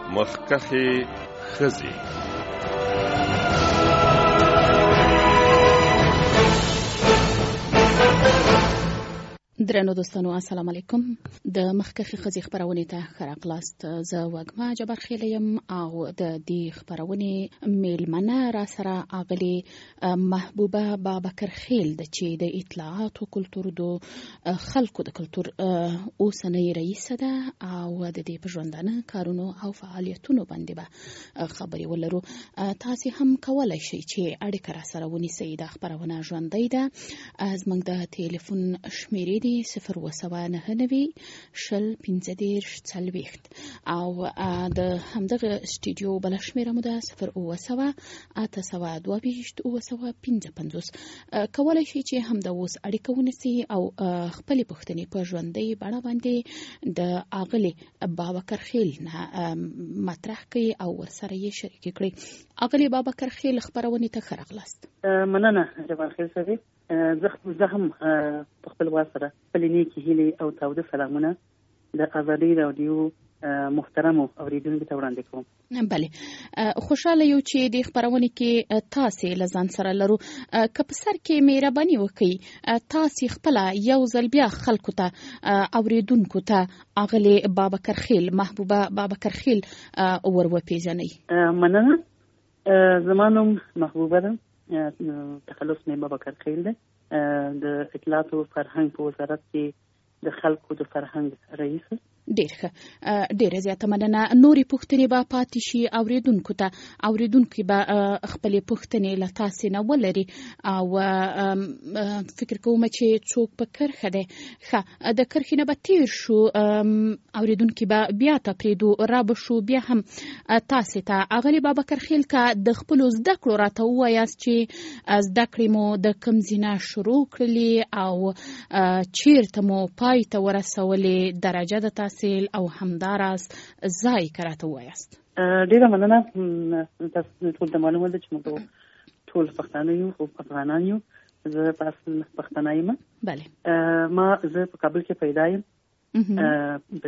مخکخې ښځې. درنو دوستانو السلام علیکم. د مخکخې ښځې خپرونې ته ښه راغلاست. زه وږمه جبارخیل یم او د دې خپرونې میلمنه را سره اغلې محبوبه بابکرخیل ده چې د اطلاعات او کلتور د خلکو د کلتور اوسنۍ رئیسه ده او د دې په ژوندانه کارونو او فعالیتونو باندې به خبرې ولرو. تاسې هم کولی شئ چې اړیکه را سره ونیسئ. دا خپرونه ژوندۍ ده. زموږ د ټلیفون شمیرې دي 029901540 او د همدغه سټوډیو بل شمیره مو ده 08082282550. کولی شئ چې همدا اوس اړیکه ونیسئ او خپلې پوښتنې په ژوندۍ بڼه باندې د اغلې بابکرخیل نه مطرح کړئ او ورسره یې شریکې کړئ. اغلې بابکرخیل خپرونې ته ښه راغلاست. مننه جبارخیل صاحب. زه هم په خپل وار سره خپلې نیکې هیلې او تاوده سلامونه د ازادۍ راډیو محترمو اوریدونکو ته وړاندې کوم. بله، خوشحاله یو چې د خپرونې کې تاسې له ځان سره لرو. که په سر کې مهرباني وکړئ تاسې خپله یو ځل بیا خلکو ته اوریدونکو ته اغلې بابکرخیل محبوبه بابکرخیل ور وپېژنئ. مننه. زما نوم محبوبه ده. تخلص مې بابکرخیل ده. د اطلاعات او فرهنګ په وزارت کې د خلکو د فرهنګ رئیس. ډېر ښه، ډېره زیاته مننه. نورې پوښتنې به پاتې شي اوریدونکو ته. اوریدونکي به خپلې پوښتنې له تاسې نه ولري او فکر کوم چې څوک په کرښه دی. ښه، د کرښې نه به تېر شو. اوریدونکي به بیا ته پرېږدو، را به شو بیا هم تاسې ته. اغلې بابکرخیل که د خپلو زده کړو راته ووایاست چې زده کړې مو د کوم ځای نه شروع کړلې او چیرته مو پای ته ورسولې، درجه د تحصیل او همداراز ځای که راته ووایاست. ډېره مننه. تاسو ټول ته معلومه ده چې موږ ټول پښتانه یو او افغانان یو. زه په اصل پښتنه یم. بله. زه په کابل کې پیدا یم. په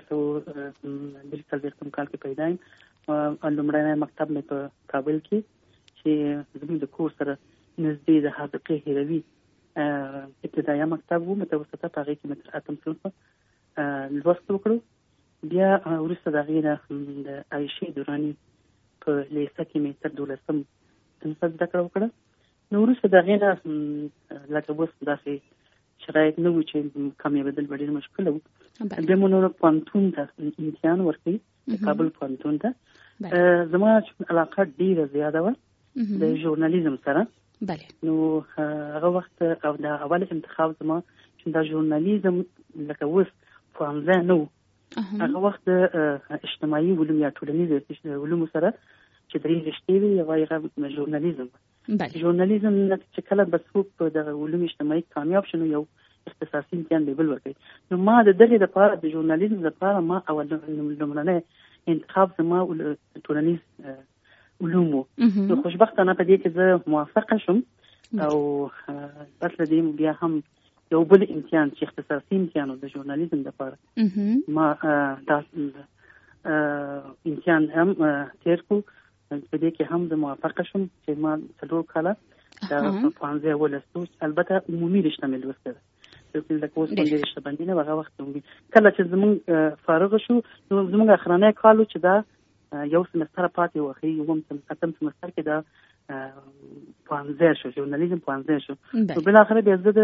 1940 کال کې پیدا یم. لومړنی مکتب مې په کابل کې چې زموږ د کور سره نږدې د حاذقې هروي ابتدایي مکتب و، متوسطه، په هغې کې مې تر 8 صنفه لوست وکړو. بیا وروسته د هغې نه د عایشې دراني په لیسه کې مې تر 12 صنفه زده کړه وکړه. نو وروسته د هغې نه لکه اوس داسې شرایط نه وو چې کامیابېدل به ډېر مشکله وو. بیا مو نور پوهنتون ته امتحان ورکوي، کابل پوهنتون ته. زما علاقه ډېره زیاده وه د ژورنالیزم سره. نو هغه وخت او د اول انتخاب زما چې دا ژورنالیزم لکه اوس پوهنځی نه و. هغه وخت د اجتماعي علوم یا ټولنیز علومو سره چې درې رشتې وي، یوه هغه ژورنالیزم. ژورنالیزم چې کله به څوک په دغه علوم اجتماعي کامیاب شي نو یو اختصاصي امتحان لیبل ورکوي. نو ما د دغې لپاره د ژورنالیزم لپاره ما اول لومړنی انتخاب زما ټولنیز علوم و. نو خوشبختانه په دې کې زه موافقه شوم او پس له دې بیا هم یو بل امتحان چې اختصاصي امتحان د ژورنالیزم لپاره ما دا امتحان هم تیر کړو. په دې کې هم زه موافقه شوم چې ما 4 کاله دا پوهنځی ولوستو. البته عمومي رشته مې لوستې ده، لکه اوس باندې رشته باندې نه. هغه وخت کله چې زموږ فارغ شو نو زموږ اخرنی کال چې دا یو سمستر پاتې و، ښه یوم سمستر کې دا پوهنځی شو، ژورنالیزم پوهنځی شو. نو بالاخره بیا زه د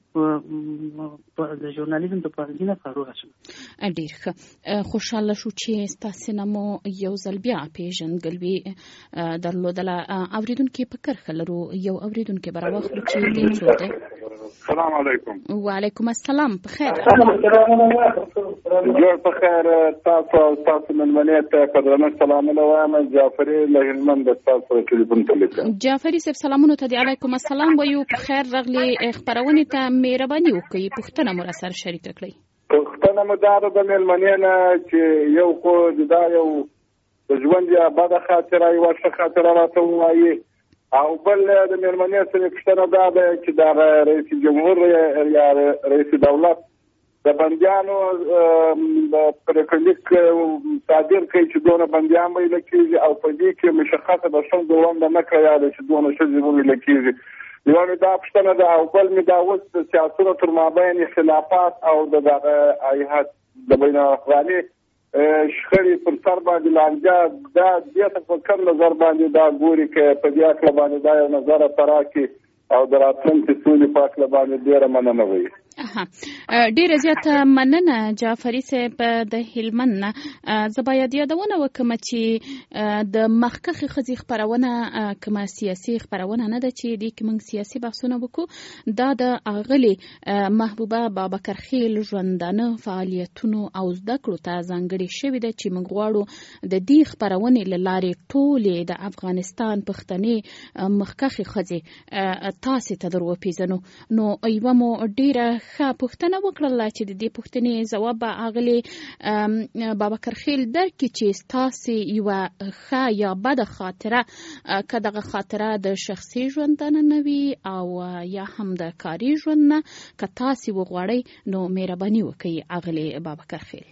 ژورنالیزم د پوهنځي نه فارغ شوم. ډېر ښه، خوشحاله شو چې ستاسې نه مو یو ځل بیا پېژندګلوي درلودله. اورېدونکي په کرښه لرو. یو اورېدونکی به راواخلو چې دی څوک دی. السلام علیکم. وعلیکم السلام. په خیر. جوړ په خیر. تاسو او تاسو مېلمنې ته په درنښت سلامونه وایم. جعفري له هلمند تاسو ټلیفون ته لیکم. جعفري صاحب سلامونه ته. علیکم السلام وایو. په خیر راغلي. خپرونې ته مهرباني وکړئ، پوښتنه مو را سره شریکه کړئ. پوښتنه مو دا ده د مېلمنې نه چې یو خو دا یو د ژوند یا بده خاطره یوه ښه خاطره راته ووایي، او بل د مېلمنې سره پوښتنه دا ده چې د رئیس جمهور یا رئیس دولت د بندیانو د پریکړلیک صادر کوي چې دونه بندیان ویل کېږي او په دې کې مشخصه د ښځو ونډه نه کړی چې دونه ښځې وویل کېږي. یو مې دا پوښتنه ده او بل مې دا اوس د سیاستونو تر مابین اختلافات او د دغه هیئت د بین الافغاني شخړې پر سر باندې لانجه دا دې ته په کوم نظر باندې دا ګوري که په دې اړه باندې دا یو نظر راکړي او د راتلونکي سولې په اړه باندې ډېره مننه وي. ډیره زیاته مننه جعفري صاحب د هلمند نه. زه باید یادونه وکړم چې د مخکښې ښځې خپرونه کومه سیاسي خپرونه نه ده چې دې کې موږ سیاسي بحثونه وکړو. دا د اغلې محبوبه بابکرخیل ژوندانه فعالیتونو او زده کړو ته ځانګړې شوې ده چې موږ غواړو د دې خپرونې له لارې ټولې د افغانستان پښتنې مخکښې ښځې تاسې ته در وپېژنو. نو یوه مو ډیره ښه پوښتنه وکړله چې د دې پوښتنې ځواب به اغلې بابکرخیل درکړي چې ستاسې یوه ښه یا بده خاطره که دغه خاطره د شخصي ژوندانه نه وي او یا هم د کاري ژوند نه که تاسې وغواړئ نو مهرباني وکړئ اغلې بابکرخیل.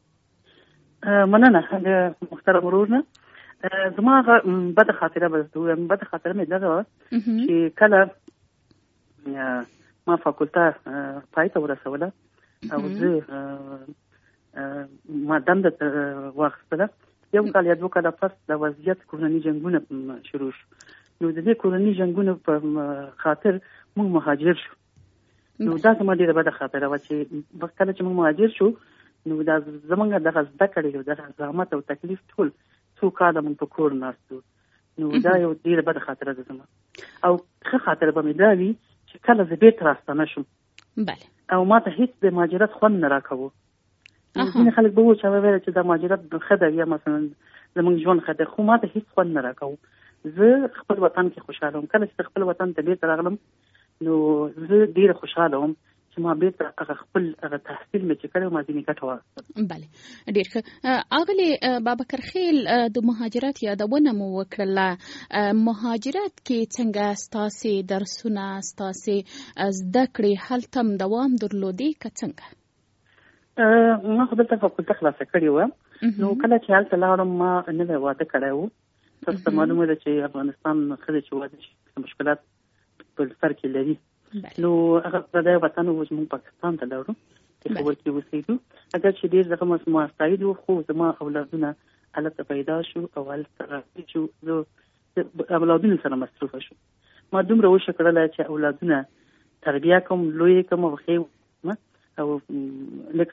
مننه د محترم ورور نه. زما بده خاطره به درته ووایم. بده خاطره مې دغه وه چې کله ما فاکولته پای ته ورسوله او زه ما دنده واخیستله. یو کال یا 2 کاله پس د وضعیت کورني جنګونه شروع شو. نو د دې کورني جنګونو په خاطر موږ مهاجر شو. نو دا زما ډېره بده خاطره وه چې کله چې موږ مهاجر شو نو دا زموږ دغه زده کړې دغه زحمت او تکلیف ټول څو کاله موږ په کور ناست وو. نو دا یو ډېره بده خاطره ده زما. او ښه خاطره به مې دا وي چې کله زه بیرته راستانه شم او ما ته هیڅ د مهاجرت خوند نه راکوه. ځینې خلک به وو چې هغه ویل چې دا مهاجرت ښه ده یا مثلا زموږ ژوند ښه دی، خو ما ته هیڅ خوند نه راکوه. زه خپل وطن کې خوشحاله وم. کله چې خپل وطن ته بیرته راغلم نو زه ډېره خوشحاله وم چې ما بیرته هغه خپل هغه تحصیل مې چې کړی ما ځینې ګټه واخیستل. بله ډېر ښه. اغلې بابکرخیل د مهاجرت یادونه مو وکړله. مهاجرت کې څنګه ستاسې درسونه ستاسې زده کړې هلته هم دوام درلودې که څنګه؟ ما خو دلته فاکولته خلاصه کړې وه. نو کله چې هلته لاړم ما نوی واده کړی و. تاسو ته معلومه ده چې افغانستان ښځې چې واده شي مشکلات په سر کې لري. نو هغه پردی وطن و چې موږ پاکستان ته لاړو، پېښور کې اوسېدو. اگر چې ډېر زغم ما ستایلي وو خو زما اولادونه هلته پیدا شو او هلته راغلي شو. زه اولادونو سره مصروفه شو. ما دومره وشه کړله چې اولادونه تربیه کوم، لوی کوم او ښې او لږ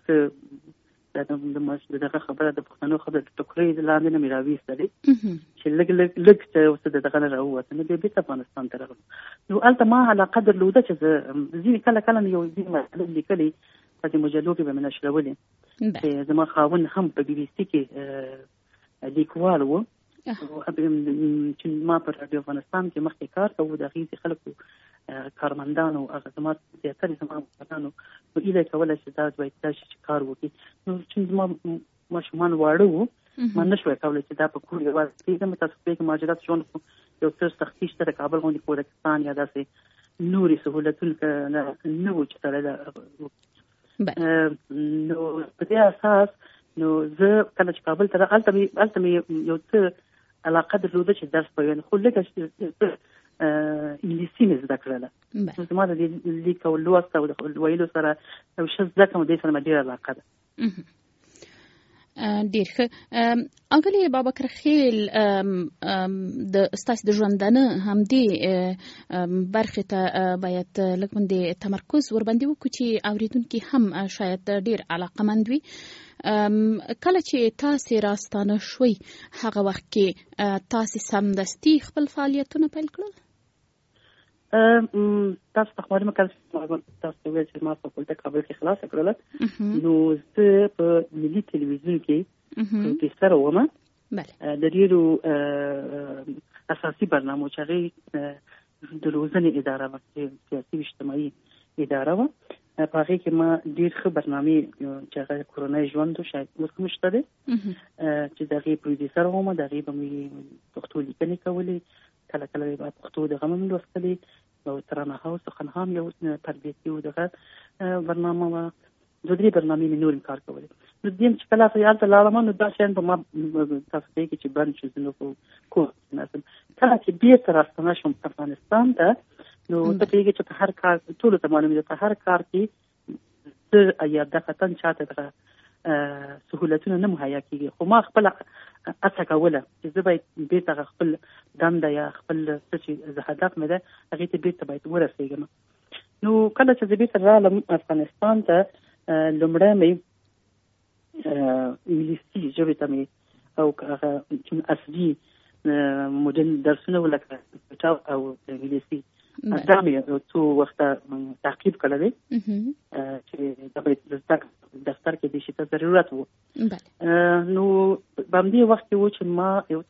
څه دغه خبره د پښتنو خبره د ټوکرۍ لاندې نه مې راویستلې چې لږ څه ورته د دغه نه راووته. نو بیا بېرته افغانستان ته راغلم. نو هلته ما علاقه درلوده چې زه ځینې کله کله یو ځینې مطلب لیکلي په دې مجلو کې به مې نشرولې چې زما خاوند هم په بي بي سي کې لیکوال و چې ما په رادیو افغانستان کې مخکې کار کوو. د هغې خلکو کارمندانو هغه زما زیاترې زما مشرانو نو هیله یې کوله چې دا باید داسې چې کار وکړي. نو چې زما ماشومان واړه وو ما نه شوی کولی چې دا په کور یوازې پرېږدم. تاسو پوهېږئ مهاجرت ژوند یو څه سختي شته د کابل غوندې پاکستان یا داسې نورې سهولتونه نه وو چې سړی نو په دې اساس نو زه کله چې کابل ته هلته مې یو څه علاقه درلوده چې درس به ویم، خو لږه انګلیسي مې زده کړله. نو زما د دې لیک او لوست او د ویلو سره یو ښه زده کړم، دې سره مې ډېره علاقه ده. ډېر ښه. اغلې بابکرخیل د ستاسې د ژوندانه همدې برخې ته باید لږ باندې تمرکز ورباندې وکړو چې اورېدونکي هم شاید ډېر علاقمند وي. کله چې تاسې راستانه شوئ هغه وخت کې تاسې سمدستي خپل فعالیتونه پیل کړل؟ تاسو ته معلومه کړم تاسو ته ویل چې ما فاکولته کابل کې خلاصه کړله. نو زه په ملي تلویزیون کې پروډیوسر وم د ډېرو اساسي برنامو چې هغې د روزنې اداره وه، سیاسي اجتماعي اداره وه. په هغې کې ما ډېر ښه برنامې چې هغه کورنی ژوند و شاید اوس هم شته دی چې د هغې پروډیوسر وم. د هغې به مې پښتو لیکنې کولې، کله کله به پښتو دغه هم لوستلې او ترانه هاوس او خنهام یو تربیتي و دغه برنامه وه. 2-3 برنامې مې نور کار کولې. نو دیم چې کله خیال ته لاړم نو دا شین په ما تاسو ته کې چې باندې چې نو کو ناسم کله چې بیرته راستنه شم افغانستان ته نو ته پیږي چې په هر کار ټول ته معلومه ده په هر کار کې یا د فتن چاته ده سهولتونه نه مهیا کیږي خو ما خپل اڅه کوله چې زه باید بیرته خپل دنده یا خپل څه چې زه هدف مې ده هغه ته بیرته باید ورسېږم نو کله چې زه بیرته رالم افغانستان ته لومړی مې انګلیسي ژبې ته مې او هغه چې اصلي مدل درسونه ولکه او انګلیسي دا مې څو وخت تعقیب کړی دی چې دا باید دفتر کې د شي ته ضرورت وو نو باندې وخت کې و چې ما یو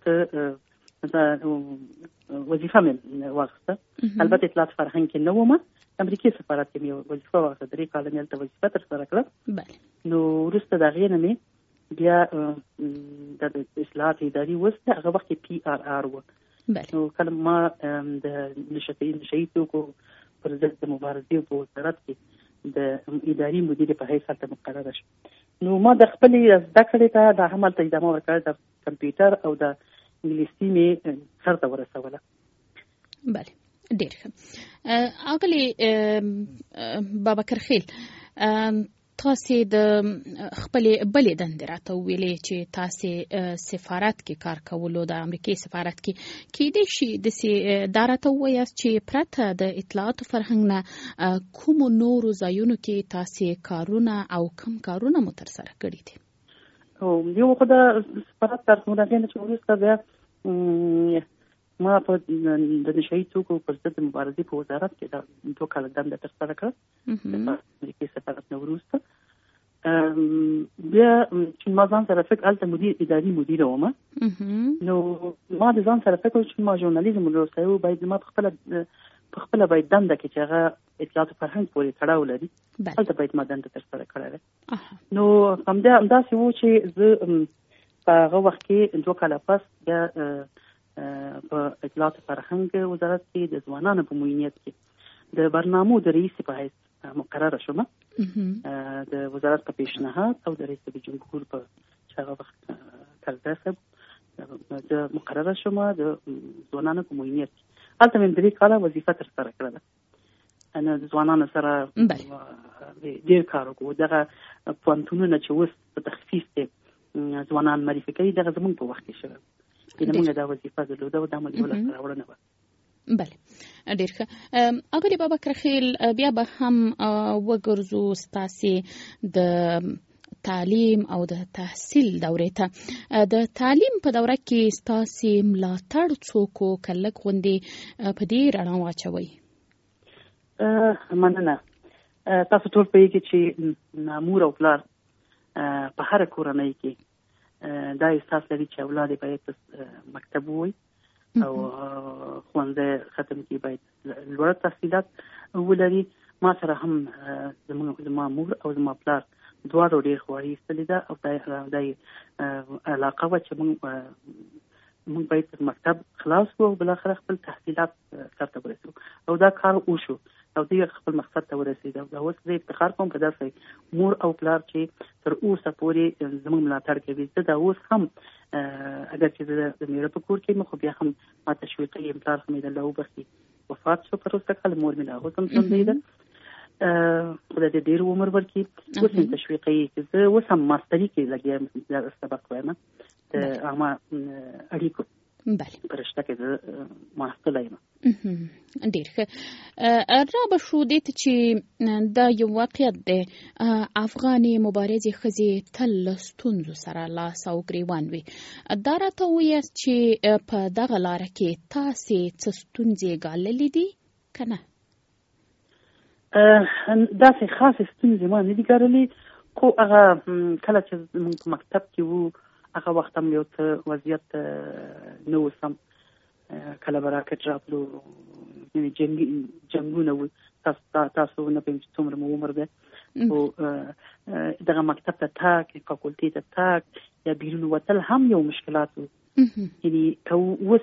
ته وظیفه مې واخیسته البته اطلاعات فرهنګ کې نه وم امریکای سفارت کې مې وظیفه واخیسته 3 کال مې هلته وظیفه ترسره کړه نو وروسته د هغې نه مې بیا د اصلاحات اداري وسته هغه وخت کې PRR و نو کله ما د نشئی توکو پر ضد د مبارزې په وزارت کې د اداري مدیر په حیث ته مقرره شوم نو ما د خپل زده کړې ته د عمل ته ادامه ورکړه د کمپیوټر او د انګلیسي مې سرته ورسوله بله ډېر ښه اغلې بابکر خیل تاسو د خپل بلې دندې راته ویلې چې تاسو سفارت کې کار کولو د امریکای سفارت کې د شي د دارته وایاست چې پرته د اطلاعات فرهنګ نه کوم نورو ځایونو کې تاسو کارونه او کم کارونه مو ترسره کړی دي او یو خدای سفارت ترڅو راغلی چې وروسته بیا ما په د نشئی توکو پر ضد مبارزې په وزارت کې د 2 کال دنده ترسره کړه د امریکای سفارت نه وروسته بیا چې ما ځان سره فکر الته اداري مدیر وم نو ما د ځان سره فکر چې ما ژورنالیزم ولوسته باید ما په خپل باید دنده کې چې هغه اطلاعات فرهنګ پورې تړاو لري الته باید ما دنده ترسره کړه نو همداسې و چې زه په هغه وخت کې 2 کال پس بیا په اطلاعات فرهنګ وزارت کې د ځوانانو په معینیت کې د برنامو د رئیس په حیث مقرره شوم د وزارت په پیشنهاد او د رئیس جمهور په هغه وخت ترڅ د مقرره شوم د ځوانانو په معینیت هلته مې 3 کاله وظیفه ترسره کړله انا د ځوانانو سره ډېر کار وکړو دغه پوهنتونونه چې اوس په تخصیص کې ځوانان معرفي کوي دغه زموږ په وخت کې شوی موږ دا وظیفه درلوده او دا عمل یو لاسته راوړنه وه بله ډېر ښه اغلې بابکر خیل بیا به هم وګرځو ستاسې د تعلیم او د تحصیل دورې ته د تعلیم په دوره کې ستاسې ملاتړ څوک و که لږ غوندې په دې رڼا واچوئ مننه تاسو ټول پوهېږئ چې مور او پلار په هره کورنۍ کې دا احساس لري چې اولاد باید مکتب ووي او ښوونځی ختم کړي باید لوړ تحصیلات ولري ما سره هم زما مور او زما پلار دواړو ډېر خواري ایستلې ده او دا علاقه وه چې موږ باید مکتب خلاص کړو او بالاخره خپل تحصیلات سرته ورسوو او دا کار وشو او دوی خپل مقصد ته ورسېدل دا اوس زه افتخار کوم په داسې مور او پلار چې تر اوسه پورې زموږ ملاتړ کوي زه دا اوس هم اگر چې د میړه په کور کې مې خو بیا هم ما تشویقي یم پلار خو مې د الله وبخښي وفات شو په وروسته کال مور مې لا اوس هم ژوندۍ ده خدای دې ډېر عمر ورکړي اوس مې تشویقي چې زه اوس هم ماستري کې لګیا یم سبق وایم د عامه اړیکو پرشته کې محصله یم ډېر ښه را به شو دې ته چې دا یو واقعیت دی افغانې مبارزې ښځې تل له ستونزو سره لاس او ګریوان وي دا راته ووایاست چې په دغه لاره کې تاسې څه ستونزې ګاللې دي که نه داسې خاصې ستونزې ما نه دي ګاللې خو هغه کله چې موږ په مکتب کې وو هغه وخت هم یو څه وضعیت نه و سم کله به راکټ راتلو جنګونه وو تاسو نه پوهېږم چې څومره مو عمر دی خو دغه مکتب ته تګ فاکولټې ته تګ یا بیرون وتل هم یو مشکلات وو یعنی که اوس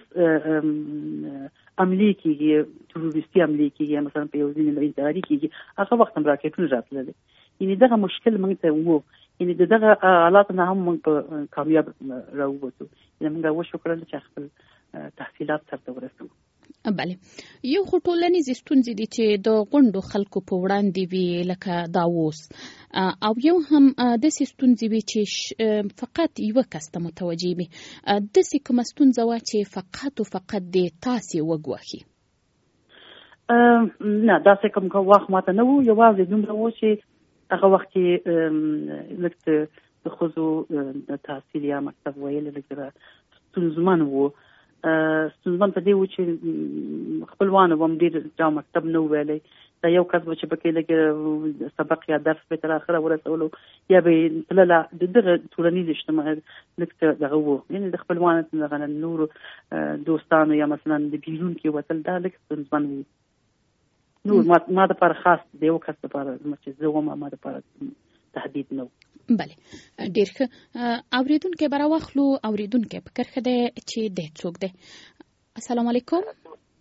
عملي کېږي تروریستي عملي کېږي مثلا په یو ځینې انتحاري کېږي هغه وخت هم راکټونه راتلل یعنی دغه مشکل موږ ته وو یعنی دغه حالات نه هم موږ په کامیاب راووتو. موږ وشکرل چې خپل تحصیلات سره ورسوو. بله، یو خو ټولنیز ستونزې دي چې د غونډو خلکو په وړاندې وي لکه دا اوس، او یو هم داسې ستونزې وي چې فقط یوه کس ته متوجه وي. داسې کومه ستونزه وه چې فقط او فقط د تاسې وګواښي؟ نه، داسې کوم وخت ماته نه و. یوازې دومره و چې هغه وخت کې لږ د ښځو د تحصیل یا مکتب ویل لږ ستونزمن و. ستونزمن په دې و چې خپلوانو هم ډېر جا مکتب نه ویلی. دا یو کس به چې پکې لږ سبق یا درس به تر اخره ورسولو یا به تلله د دغه ټولنیز اجتماع لږ دغه و. یعنې د خپلوانو دغه نورو دوستانو یا مثلا د بیرون کې وتل دا لږ ستونزمن وي. نور ما دپاره خاص د یو کس دپاره چې زه وم ما دپاره تهدید نه و. بله، ډېر ښه. اورېدونکی به راواخلو. اورېدونکی په کرښه دی چې دی څوک دی؟ السلام علیکم.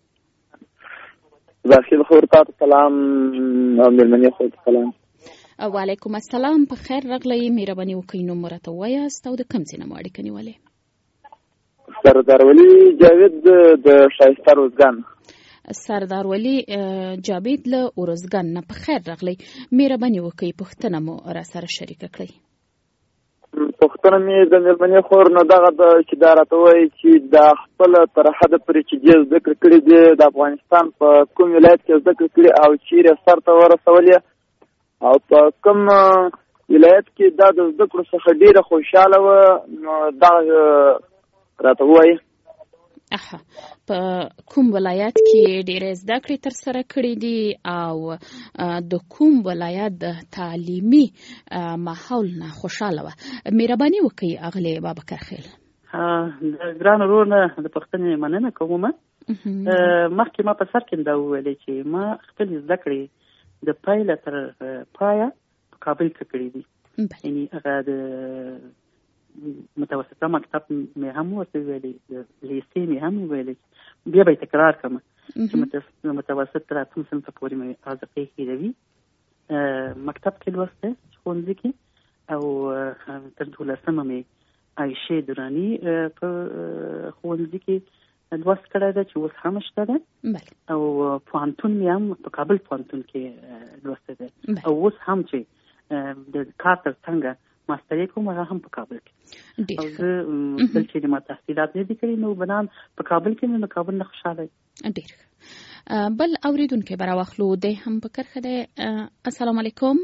زاخیل خور تاسو سلام او مېلمنې خور سلام. وعلیکم السلام. په خیر راغلی. مهرباني وکړئ نوم راته ووایاست او د کوم ځای نه مو اړیکه نیولې؟ سردار ولی جاوید د ښایسته روزګان. سردار ولی جاوید له ارزګان نه په خیر راغلی. مهرباني وکړئ پوښتنه مو را سره شریکه کړئ. پوښتنه مې د مېرمنې خور نه دغه ده چې دا راته وایي چې دا خپله تر حده پورې چې دې زده کړې کړي دي د افغانستان په کوم ولایت کې زده کړې کړي او چیرې سر ته ورسولې او په کوم ولایت کې دا د زده کړو څخه ډېره خوشحاله وه نو دغه راته ووایي. په کوم ولایت کې ډېرې زده کړې تر سره کړې دي او د کوم ولایت د تعلیمي ماحول نه خوشحاله وه؟ مهرباني وکړئ اغلې بابکر خیل. د ګران ورور نه د پوښتنې مننه کوم. مخکې ما په سر کې دا وویلې چې ما خپلې زده کړې د پیله تر پایه په کابل کې کړې دي. یعنې هغه د متوسطه مکتب مې هم ورته ویلي، د لیسې مې هم ویلي. بیا به یې تکرار کړم چې متوسط تر 8 صنفه پورې مې حاذقې هیروي مکتب کې لوستی ښوونځي کې، او تر 12مه مې عایشې دراني په ښوونځي کې لوست کړی ده چې اوس هم شته ده، او پوهنتون مې هم په کابل پوهنتون کې لوستی ده، او اوس هم چې د کار تر څنګه ماسترې کوم هغه هم په کابل کې. او زه بل چې ما تحصیلات نه دي کړي نو بنان په کابل کې نو کابل نه خوشحاله یم. ډېر بل اورېدونکی به راواخلو. دی هم په کرښه دی. السلام علیکم.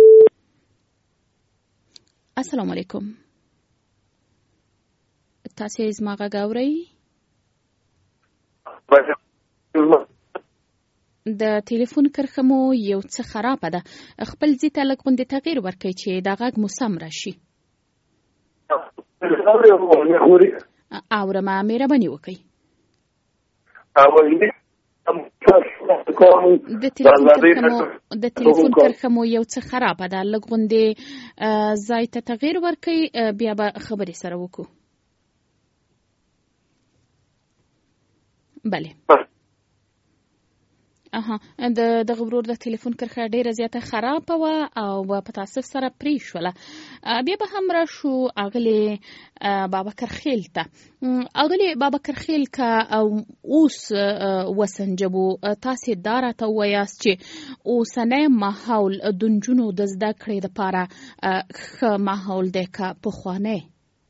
السلام علیکم. تاسې زما غږ اورئ؟ د ټلیفون کرښه مو یو څه خرابه ده. خپل ځای ته لږ غوندې تغییر ورکړئ چې دا غږ مو سم راشي. اورمه، مهرباني وکړئ. د ټلیفون کرښه مو یو څه خرابه ده. لږ غوندې ځای ته تغییر ورکړئ، بیا به خبرې سره وکړو. بله. د غبرور د ټلیفون کرښه ډیره زیاته خرابه وه او په تاسف سره پرې شوله. بیا به هم راشو اغلې بابکر خیل ته. اغلې بابکر خیل که اوس وسنجبو، تاسې دا راته ووایاست چې اوسنی ماحول د نجونو د زده کړې دپاره ښه ماحول دی که پخوانی؟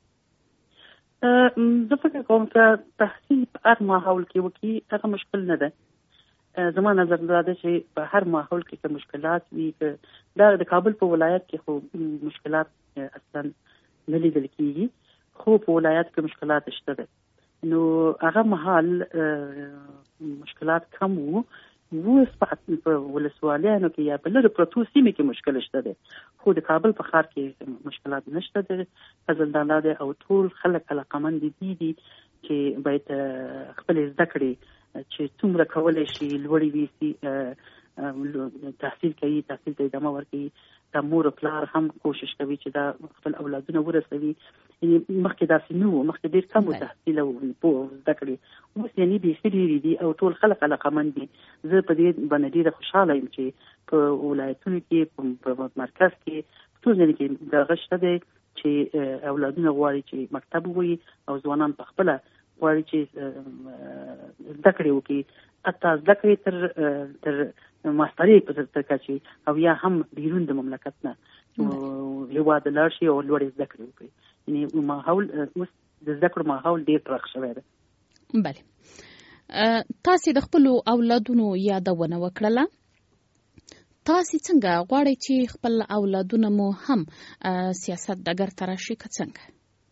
زه فکر کوم که تحصیل په هر ماحول کې وکړي هغه مشکل نه ده. زما نظر دا ده چې په هر ماحول کې که مشکلات وي، که دا د کابل په ولایت کې خو مشکلات اصلا نه لیدل کېږي، خو په ولایت کې مشکلات شته ده. نو هغه مهال مشکلات کم وو. اوس په ولسوالیانو کې یا په لرې پرتو سیمې کې مشکل شته ده، خو د کابل په ښار کې مشکلات نشته ده. فضل دا ده او ټول خلک علاقمند دي چې باید خپلې زده کړې چې څومره کولی شي لوړې وي، تحصیل کوي، تحصیل ته ادامه ورکوي. دا مور او پلار هم کوشش کوي چې دا خپل اولادونه ورسوي. مخکې داسې نه وو، مخکې ډېر کم و تحصیل او زده کړې. اوس یعنې بیخي ډېرې دي او ټول خلک علاقمند دي. زه په دې باندې ډېره خوشحاله یم چې په ولایتونو کې، په مرکز کې، ټول ځای کې دغه شته دی چې اولادونه غواړي چې مکتب ووایي او ځوانان په خپله غواړي چې زده کړې وکړي، حتی زده کړې تر ماسترۍ په تر کچې او یا هم بیرون د مملکت نه هېواد ته لاړ شي او لوړې زده کړې وکړي. یعنې ماحول اوس د زده کړو ماحول ډېر پراخ شوی دی. بله، تاسې د خپلو اولادونو یادونه وکړله. تاسې څنګه غواړئ چې خپل اولادونه مو هم سیاست ډګر ته راشي که څنګه؟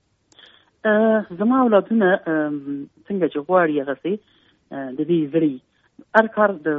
زما اولادونه څنګه چې غواړي هغسې د دې زړی هر کار د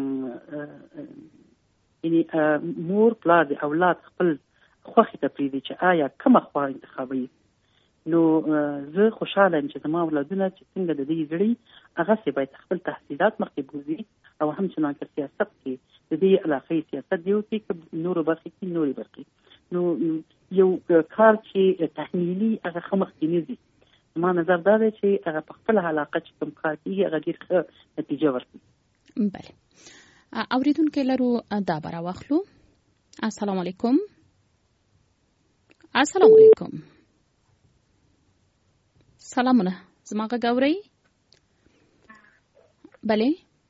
مور پلار د اولاد خپل خوښې ته پرېږدي چې آیا کومه خوا انتخابوي. نو زه خوشحاله یم چې زما اولادونه چې څنګه د دې زړی هغسې باید خپل تحصیلات مخکې بوځي او همچنان که سیاست کې د دې علاقې سیاست دی وکړي که نورو برخې کې نورې برخې. نو یو کار چې تحمیلي هغه ښه مخکې نه ځي. زما نظر دا دی چې هغه په خپله علاقه چې کوم کار کېږي هغه ډېر ښه نتیجه ورکړي. بله، اورېدونکی لرو، دا به راواخلو. السلام علیکم. السلام علیکم. سلامونه، زما غږ اورئ؟ بله.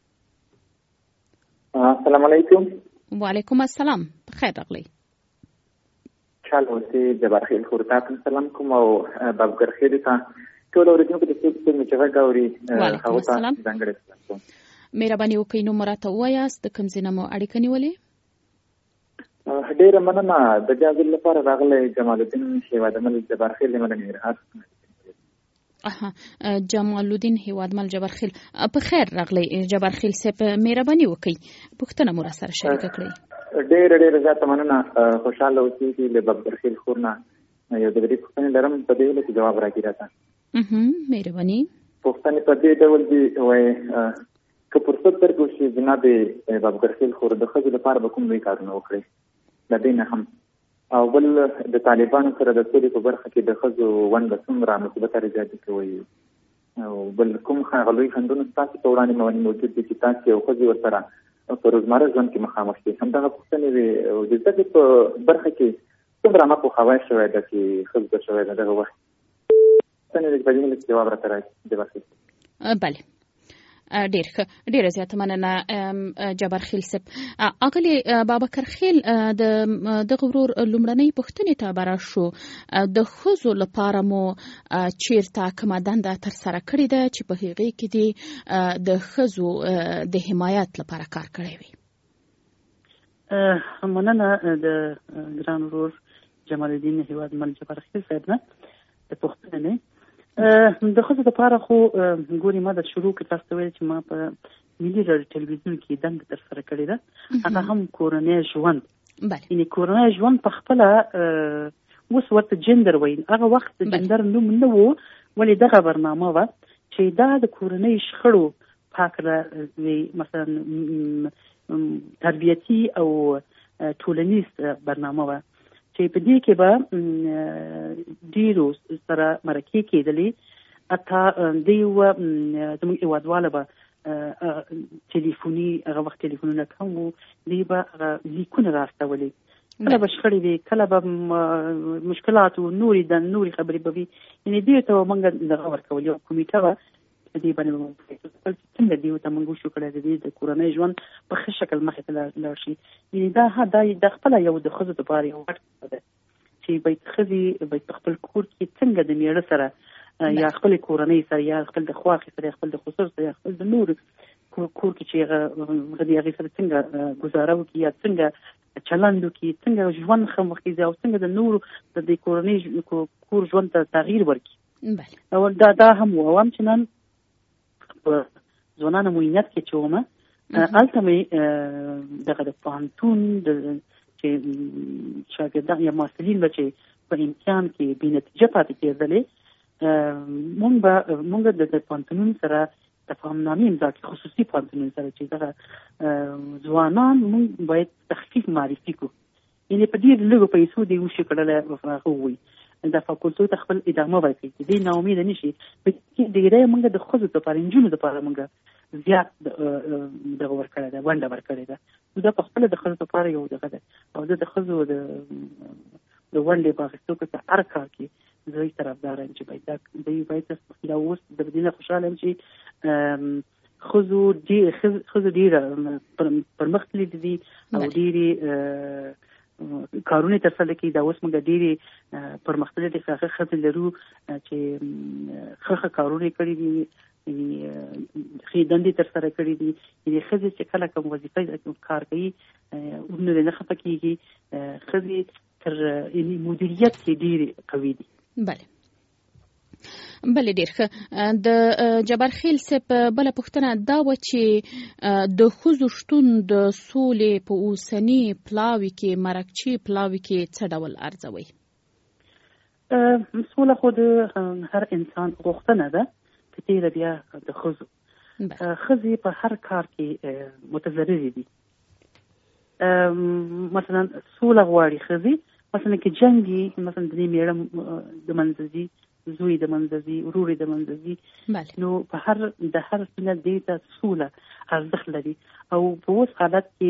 السلام علیکم. وعلیکم السلام، بخیر راغلی. خوشحاله اوسئ. جبارخیل خورتا ته سلام کوم او بابکرخیل ته ټول اورېدونکو د څوک چې غږ اوري هغو ته ځانګړی سلام کوم. مهرباني وکړئ نوم مو راته ووایاست، د کوم ځای نه مو اړیکه نیولې؟ ډېره مننه. د دې ځل لپاره راغلی جمال الدین هیوادمل جبارخیل یم له ننګرهار. جمال الدین هیوادمل جبارخیل، په خیر راغلی جبارخیل صاحب. مهرباني وکړئ پوښتنه مو راسره شریکه کړئ. ډېره زیاته مننه. خوشحاله اوسئ چې له بابکرخیل خور نه یو د دې پوښتنې لرم، په دې ویلو کې جواب راکړي راته. مهرباني. پوښتنې په دې ډول دي وایي که فرصت درکړو شي جناب بابکرخیل خور د ښځو لپاره به کوم لوی کارونه وکړي د دې نه هم، او بل د طالبانو سره د سولې په برخه کې د ښځو ونډه څومره مثبته رضایتي کوي، او بل کوم هغه لوی خنډونه ستاسو په وړاندې موجود دي چې تاسو او ښځې ورسره په روزمره ژوند کې مخامخ دي. همدغه پوښتنې وې او د زده کړې په برخه کې څومره مپوهاوی شوی ده چې ښځو ته شوی ده دغه وخت پوښتنې په دې کې جواب راته راکړي. بله، ډیره زیاته مننه جبارخیل صاحب. اغلی بابکرخیل، د غورور لومړنۍ پوښتنې ته براشو. د ښځو لپاره مو چیرته کومه دنده ترسره کړې ده چې په هغې کې دې د ښځو د حمایت لپاره کار کړی وي؟ مننه د ګران ورور جمال الدین هیوادمل جبارخیل صاحب نه د پوښتنې. د ښځو لپاره خو ګوري ما د شروع کې تاسو ته ویل چې ما په ملي راډیو ټلویزیون کې دنده ترسره کړې ده، هغه هم کورنۍ ژوند. یعنې کورنۍ ژوند په خپله اوس ورته جندر وایي، هغه وخت د جندر نوم نه و، ولې دغه برنامه وه چې دا د کورنۍ شخړو په هکله مثلا تربیتي او ټولنیز برنامه وه چې په دې کې به ډېرو سره مرکې کېدلې. حتی دوی زموږ هېوادواله به ټلیفوني، هغه وخت ټلیفونونه کم وو، دوی به لیکونه راستولې. کله به شخړې وي، کله به مشکلات و، نورې خبرې به وي. یعنې دوی ته به موږ دغه ورکول، یو کمیټه وه په دې باندې څنګه دوی ته موږ وشو کړی د کورنۍ ژوند په ښه شکل مخې ته لاړ شي. یعنې دا خپله یو د ښځو دپاره یو غټ ده چې باید ښځې باید په خپل کور کې څنګه د میړه سره یا خپلې کورنۍ سره یا خپل د خواښې سره یا خپل د خسر سره یا خپل د نورو کور کې چې هغه د هغې سره څنګه ګزاره وکړي یا څنګه چلند وکړي، څنګه ژوند ښه مخکې ځي او څنګه د نورو د دې کورنۍ کور ژوند ته تغییر ورکړي. او دا هم و. او همچنان په ځوانانو معینت کې چې ومه هلته مې دغه د پوهنتون چې شاګردان یا محصلین به چې په امتحان کې بې نتیجه پاتې کېدلې، مونږ د پوهنتونونو سره تفاهمنامې امضا کړې، خصوصي پوهنتونونو سره چې دغه ځوانان مونږ باید تخفیف معرفي کړو. یعنې په ډېر لږو پیسو دې وشي کړلی هغه ووایي د فاکولټو ته خپل ادامه ورکړي چې دې ناامیده نه شي. په کې ډېری مونږ د ښځو دپاره، نجونو دپاره مونږ زیات دغه ورکړی ده، ونډه ورکړې ده. دا په خپله د ښځو لپاره یو دغه ده او د ښځو د ونډې په اخیستو کې هر کار کې زه طرفدار یم چې باید دا اوس د دې خوشحاله یم چې ښځو ډېره پرمختللي دي او ډېرې کارونه ترسره کوي. دا اوس موږ ډېرې پرمختللي ښځې لرو چې ښه کارونه کړي دي، ښې دندې ترسره کړي دي. ښځې چې کله کوم وظیفه کار کوي ورنه نه خفه کېږي. ښځې تر مدیریت کې ډېرې قوي دي. بله ډېر ښه. د جبار خیل صاحب بله پوښتنه دا وه چې د ښځو شتون د سولې په اوسني پلاوي کې مرکچي پلاوي کې څه ډول ارزوي؟ سوله خو د هر انسان غوښتنه ده، که تیره بیا د ښځو. ښځې په هر کار کې متضررې دي. مثلا سوله غواړي ښځې، مثلا که جنګ وي، مثلا د دې میړه د منځه ځي، زوی د منځه ځي، ورور د منځه ځي، نو په د هر څه دې ته سوله ارزښت لري. او په اوس حالت کې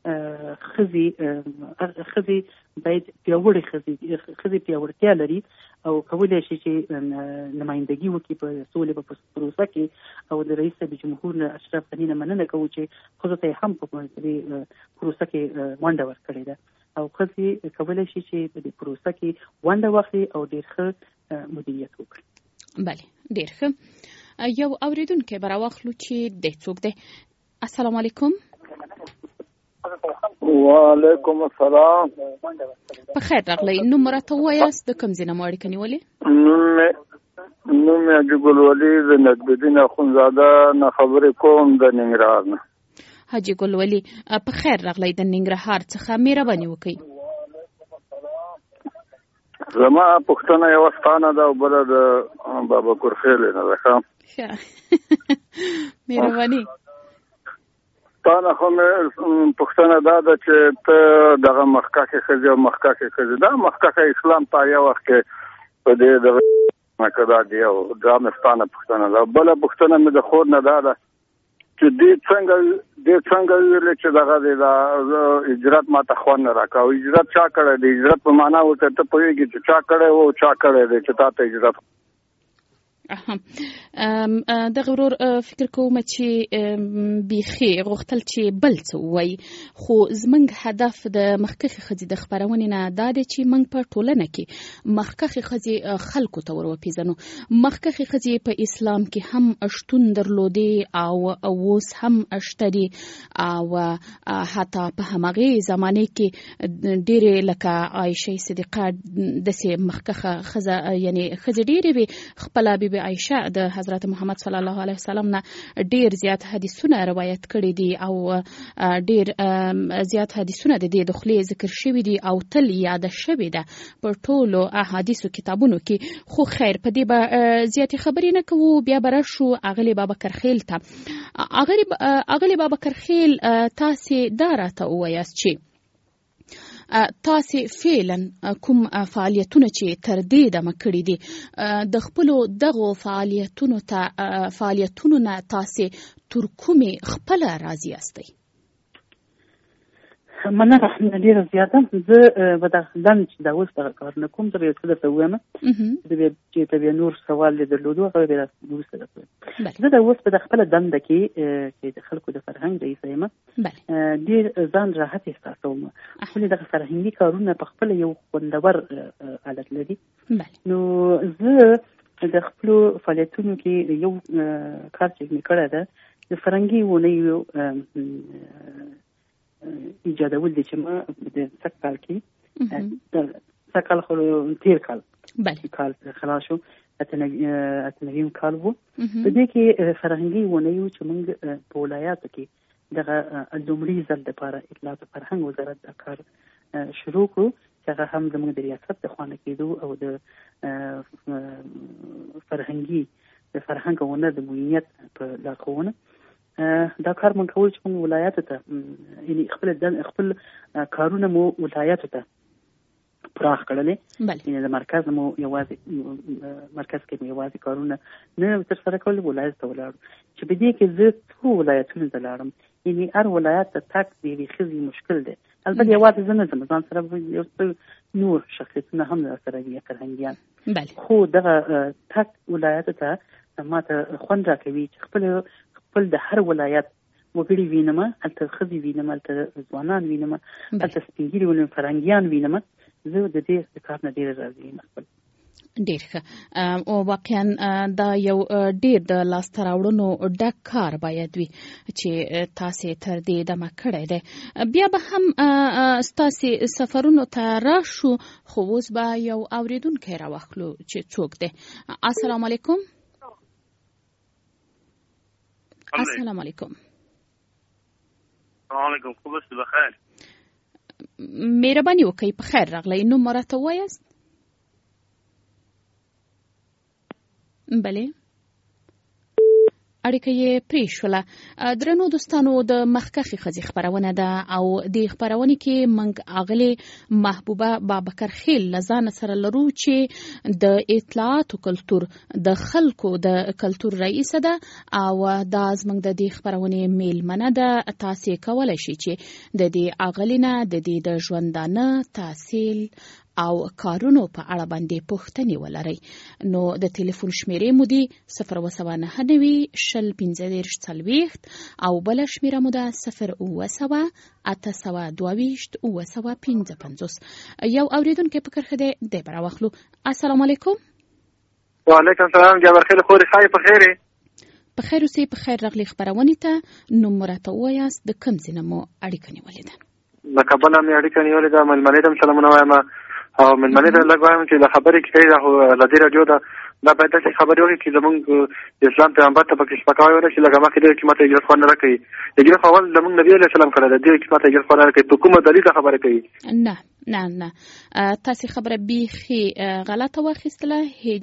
ښځې باید ښځې پیاوړتیا لري او کولی شي چې نمایندګي وکړي په سولې په پروسه کې. او د رئیس جمهور اشرف غني نه مننه کوو چې ښځو ته هم په دې پروسه کې ونډه ورکړې ده او ښځې کولی شي چې په دې پروسه کې ونډه واخلي او ډېر ښه مدیریت وکړي. بله ډېر ښه. یو اورېدونکی به راواخلو چې دی څوک دی. السلام علیکم. وعلیکم السلام. په خیر راغلی. نوم راته ووایاست، د کوم ځای نه مو اړیکه نیولې؟ نوم یې حاجي ګلولي د نجمالدین اخندزاده نه خبرې کوم د ننګرهار نه. حاجي ګلولي په خیر راغلی د ننګرهار څخه، مهرباني وکړئ. زما پوښتنه یوه ستانه ده او بله د بابا کورخیلې نه ده. ښه مهرباني. ستانه خو مې پوښتنه دا ده چې ته دغه مخکښې ښځې او مخکښې ښځې، دا مخکښه اسلام په یو وخت کې په دې دغه دا دی او دا مې ستانه پوښتنه ده. بله پوښتنه مې د خور نه دا ده چې دې څنګه ویلې چې دغه دی دا هجرت ما ته خوند نه راکړه. او هجرت چا کړی دی؟ هجرت په معنا ورته ته پوهېږي چې چا کړی و او چا کړی دی چې تا ته هجرت؟ دغه ورور فکر کوم چې بیخي غوښتل چې بل څه ووایي، خو زموږ هدف د مخکښې ښځې د خپرونې نه دا دی چې موږ په ټولنه کې مخکښې ښځې خلکو ته ور وپېژنو. مخکښې ښځې په اسلام کې هم شتون درلودې او اوس هم شته دي او حتی په همغې زمانې کې ډېرې لکه عایشه صدیقه داسې مخکښه ښځه، یعنې ښځې ډېرې وې. خپله بیبي عایشه د حضرت محمد صلی الله علیه وسلم نه ډیر زیات حدیثونه روایت کړي دي او ډیر زیات حدیثونه د دې د خولې ذکر شوي دي او تل یاد شوي ده په ټولو احادیثو کتابونو کې. خو خیر په دې به زیاتې خبرې نه کوو. بیا به راشو اغلې بابکر خیل ته. اغلې بابکر خیل تاسې دا راته ووایاست چې تاسې فعلا کوم فعالیتونه چې تر دې دمه کړي دي د خپلو دغو فعالیتونو نه تاسې تر کومې خپله راضي یاستئ؟ مننه ډېره زیاته. زه به دا دنده چې دا اوس دغه کارونه کوم، زه به یو څه درته ووایم چې ته بیا نور سوال یې درلودو هغه بیا وروسته درته وایم. زه دا اوس په د خپله دنده کې چې د خلکو د فرهنګ رئیسه یم ډېر ځان راحت احساسوم. ولې دغه فرهنګي کارونه په خپله یو خوندور حالت لري. نو زه د خپلو فعالیتونو کې یو کار چې مې کړی ده د فرهنګي اونیو ایجادول دي چې ما د سږ کال کې سږ کال خو تېر کال خلاص شو، اتنویم کال و. په دې کې فرهنګي اونیو چې موږ په ولایاتو کې دغه لومړي ځل دپاره اطلاعات او فرهنګ وزارت دا کار شروع کړو چې هغه هم زموږ د ریاست د خوا نه کېدو او د فرهنګ او هنر د مدیریت په لارښوونه دا کار مونږ کول چې موږ ولایاتو ته یعنې خپل کارونه مو ولایاتو ته پراخ کړلې. یعنې د مرکز کې مو یوازې کارونه نه ترسره کول، ولایت ته ولاړو. چې په دې کې زه څو ولایتونو ته لاړم، یعنې هر ولایت ته تګ د یوې ښځې مشکل دی. البته یوازې زه نه ځم، ځان سره یو څه نور شخصیتونه هم سره وي، فرهنګیان. خو دغه تګ ولایت ته ما ته خوند راکوي چې خپل د هر ولایت وګړي وینم، هلته ښځې وینم، هلته ځوانان وینم، هلته سپین ږیري وینم، فرهنګیان وینم. زه د دې کار نه ډېره راضي یم. ډېر ښه. واقعا دا یو ډېر د لاسته راوړنو ډک کار باید وي چې تاسې تر دې دمه کړی دی. بیا به هم ستاسې سفرونو ته راشو، خو اوس به یو اورېدونکی راواخلو چې څوک دی. السلام علیکم. السلام علیکم. السلام علیکم. خوب است؟ بخیر. مهرباني وکړئ په خیر راغلی. نوم مو راته ووایاست؟ بله، اړیکه یې پرې شوله. درنو دوستانو، د مخکښې ښځې خپرونه ده او د خپرونې کې موږ اغلې محبوبه بابکر خیل له ځانه سره لرو چې د اطلاعاتو کلتور د خلکو د کلتور رئیسه ده او دا زموږ د دې خپرونې میلمنه ده. تاسې کولی شئ چې د دې اغلې نه د دې د ژوندانه، تحصیل او کارونو په اړه باندې پوښتنې ولرئ. نو د ټلیفون شمیرې مو دي 029901540 او بل شمیره مو ده 080822825. یو اوریدونکو په کرخه دی براوخلو. السلام علیکم. وعلیکم السلام. جابر خیل خوري خای په خیره. په خیر اوسې. په خیر راغلی خبرونه ته. نو مرته وایاست د کوم ځای مو اړیکه نیولې ده؟ د کابل مې اړیکه نیولې ده. ملمنې دم سلامونه وایم او ملمنې ته لګوایم چې د خبرې کې دا لدی رادیو دا باید د خبرې وکړي چې زمونږ اسلام پیغمبر ته پکې شپکاوي ونه شي. لکه مخکې دې حکومت اجازه خو نه راکوي. اجازه اول زمونږ نبی علیه السلام کړی دی، دې حکومت اجازه خو نه راکوي. په کومه دلیل خبره کوي؟ نه تاسې خبره بیخي غلطه واخیستله.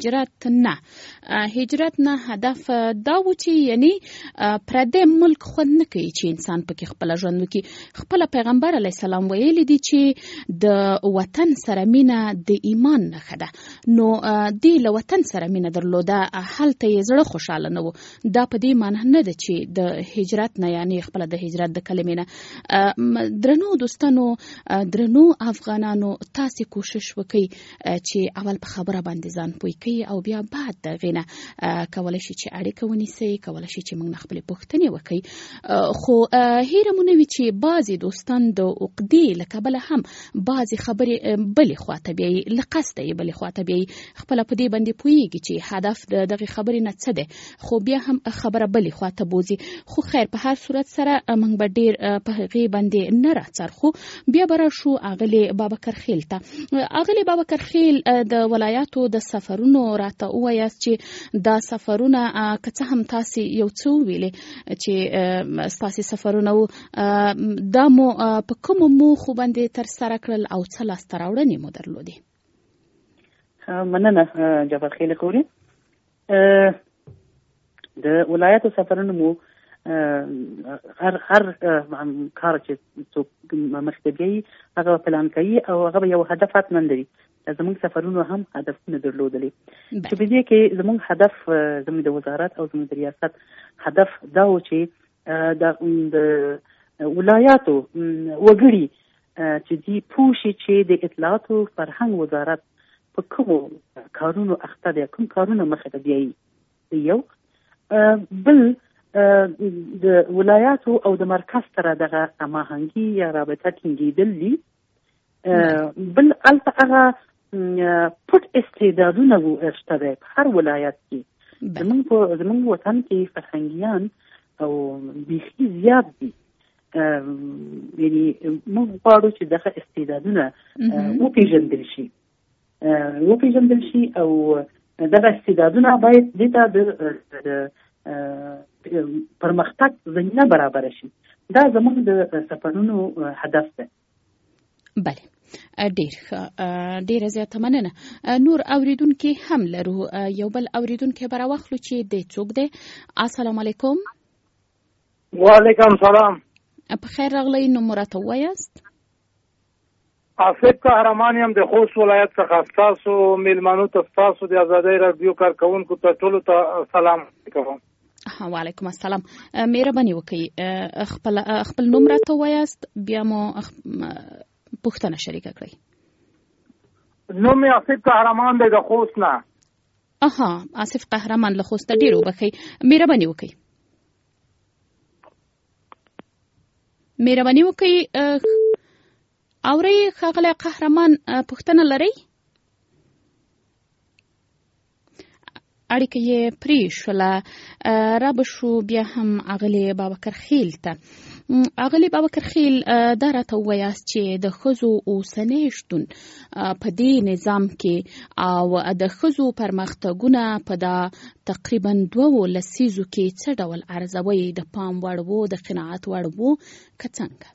هجرت نه هدف دا و چې یعنی پردی ملک خوند نه کوي چې انسان پکې خپل ژوند وکړي. خپل پیغمبر علیه السلام ویلي دي چې د وطن سره مینه د ایمان نښه ده. نو دې له وطن سره مینه درلوده، هلته یې زړه خوشحاله نه و. دا په دې معنی نه ده چې د هجرت نه یعنی خپل د هجرت د کلمې نه. درنو دوستانو، درنو افغانانو، تاسې کوشش وکړئ چې اول په خبره باندې ځان پوه کړئ او بیا بعد دغې نه کولی شي چې اړیکه ونیسئ، کولی شي چې موږ نه خپلې پوښتنې وکړئ. خو هیره مو نه وي چې بعضې دوستان د عقدې له کبله هم بعضې خبرې بلې خواته بیایي، له قصده یې بلې خواته بیایي. خپله په دې باندې پوهېږي چې هدف د دغې خبرې نه څه دی، خو بیا هم خبره بلې خواته بوځي. خو خیر، په هر صورت سره موږ به ډېر په هغې باندې نه راڅرخو. بیا به راشو اغلې بابکر خیل ته. اغلې بابکر خیل د ولایاتو د سفرونو راته ووایاست چې دا سفرونه که څه هم تاسې یو څه وویلې چې ستاسې سفرونه و، دا مو په کومو موخو باندې ترسره کړل او څه لاسته راوړنې مو درلودې؟ مننه جعفر خیل خوري. د ولایاتو سفرونه مو هر کار چې څوک مخکې بیایي هغه پلان کوي او هغه یو هدف حتما لري. زموږ سفرونو هم هدفونه درلودلي چې په دې کې زموږ هدف، زموږ د وزارت او زموږ د ریاست هدف دا و چې د ولایاتو وګړي چې دي پوه شي چې د اطلاعاتو فرهنګ وزارت په کومو کارونو اخته دی، کوم کارونه مخې ته بیایي. یو بل د ولایاتو او د مرکز سره دغه هماهنګي یا رابطه ټینګېدل دي. بل هلته هغه پټ استعدادونه شته دی په هر ولایت کې. زموږ وطن کې فرهنګیان او بیخي زیات دي. یعنې موږ غواړو چې دغه استعدادونه وپېژندل شي او دغه استعدادونه باید دې ته د پرمختګ زمینه برابر شي. دا زموږ د سفرونو هدف ده. بله، ډیره زیاته مننه. نور اوریدونکي هم لرو. یو بل اوریدونکي به راواخلو چې دی څوک دی. السلام علیکم. وعلیکم سلام. په خیر راغلی. نوم مو راته ووایاست؟ آصف قهرمان یم د خوست ولایت څخه. ستاسو میلمنو ته ستاسو د ازادۍ راډیو کارکونکو ته ټولو ته سلام کوم. وعلیکم السلام. مهرباني وکړئ خپل نوم راته وایاست بیا مو پوښتنه شریکه کړئ. نوم یې آصف قهرمان دی د خوست نه. آصف قهرمان له خوست ډیر وبخئ. مهرباني وکړئ اورئ ښاغلی قهرمان پوښتنه لرئ؟ اړیکه یې پرې شوله. را به شو بیا هم اغلې بابکر خیل ته. اغلې بابکر خیل دا راته ووایاست چې د ښځو اوسنی شتون په دې نظام کې او د ښځو پرمختګونه په دا تقریبا 2 لسیزو کې څه ډول ارزوي؟ د پام وړ وو، د قناعت وړ وو که څنګه؟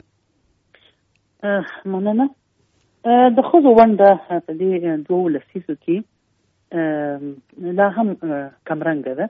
مننه. د ښځو ونډه په دې 2 لسیزو کې لا هم کمرنګه ده.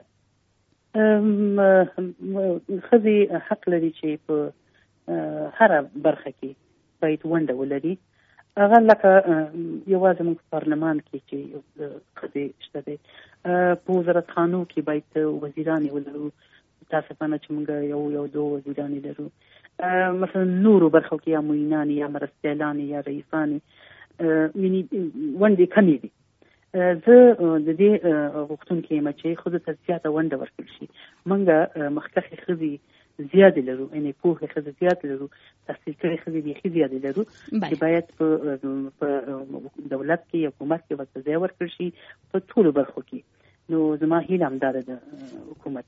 ښځې حق لري چې په هره برخه کې باید ونډه ولري. هغه لکه یوازې موږ په پارلمان کې چې ښځې شته دی، په وزارت خانو کې باید وزیرانې ولرو. متاسفانه چې موږ یو 2 وزیرانې لرو. مثلا نورو برخو کې یا معینانې یا مرستیالانې یا رئیسانې یعنی ونډې کمې دي. زه د دې غوښتونکې یم چې ښځو ته زیاته ونډه ورکړل شي. موږ مخکښې ښځې زیاتې لرو، یعنې پوهې ښځې زیاتې لرو، تحصیل کړې ښځې بیخي زیاتې لرو چې باید په دولت کې حکومت کې ورته ځای ورکړل شي په ټولو برخو کې. نو زما هیله همدا ده د حکومت.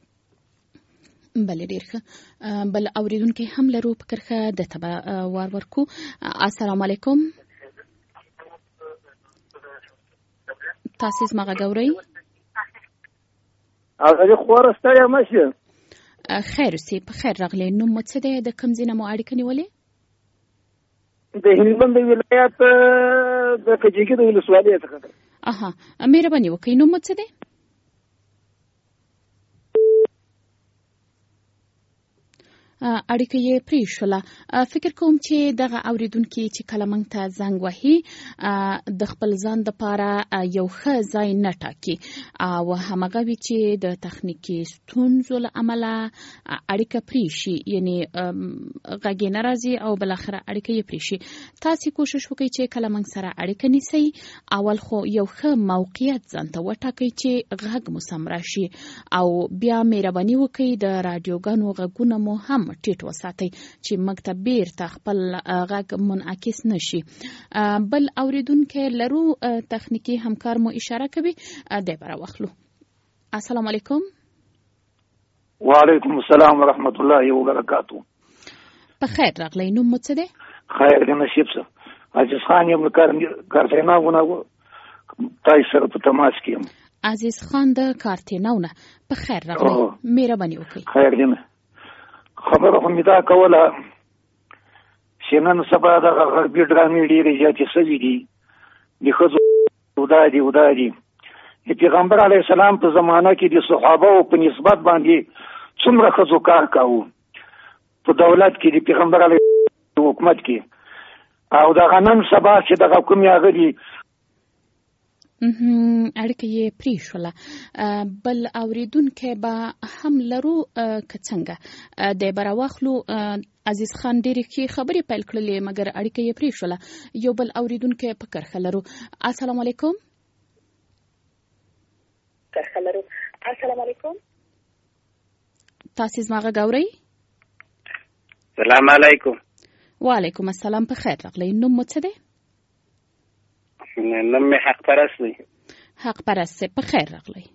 بله ډېر ښه. بل اورېدونکی هم لرو په کرښه، دته به وار ورکو. السلام علیکم. تاسو زما غږ اورئ؟ هغه خوره ستړی مه شې. خیر اوسې، په خیر راغلی. نوم مو څه دی؟ د کوم ځای نه مو اړیکه نیولې؟ د هلمند ولایت د کجکي د ولسوالۍ څخه. مهرباني وکړئ نوم مو څه دی؟ اړیکه یې پرې شوله. فکر کوم چې دغه اوریدونکي چې کله موږ ته زنګ وهي د خپل ځان دپاره یو ښه ځای نه ټاکي او همغه وي چې د تخنیکي ستونزو له امله اړیکه پرې شي، یعنې غږ یې نه راځي او بالاخره اړیکه یې پرې شي. تاسې کوشش وکړئ چې کله موږ سره اړیکه نیسئ اول خو یو ښه موقعیت ځان ته وټاکئ چې غږ مو سم راشي او بیا مهرباني وکړئ د راډیوګانو غږونه مو هم ټیټ وساتئ چې موږ ته بیرته خپل غږ منعکس نشي. بل اوریدونکی لرو، تخنیکي همکار مو اشاره کوي، دی به راواخلو. السلام علیکم. وعلیکم السلام ورحمت الله وبرکاتو. په خیر راغلی. نوم مو څه دی؟ خیر دی نصیب صاحب. عزیز خان یم کارتیناونه تاسو سره په تماس کې یم. عزیز خان د کارتیناونه. په خیر راغلی. مهرباني وکړئ. خیر دی. خبره خو مې دا کوله چې نن سبا دغه غربي ډرامې ډېرې زیاتې شوي دي، د ښځو ودا دي. د پیغمبر علیه السلام په زمانه کې د صحابهو په نسبت باندې څومره ښځو کار کاوه په دولت کې د پیغمبر علیه حکومت کې، او دغه نن سبا چې دغه کومې هغه دي اړیکه یې پرې شوله. بل اوریدونکی به هم لرو که څنګه؟ دی به راواخلو. عزیز خان ډېرې ښې خبرې پیل کړلې مګر اړیکه یې پرې شوله. یو بل اوریدونکی په کرښه لرو. السلام علیکم. السلام علیکم. تاسې زما غږ اورئ؟ سلام علیکم. وعلیکم السلام. په خیر راغلی. نوم مو څه دی؟ نوم مې حق پرست دی. حق پرست صاحب، په خیر راغلی.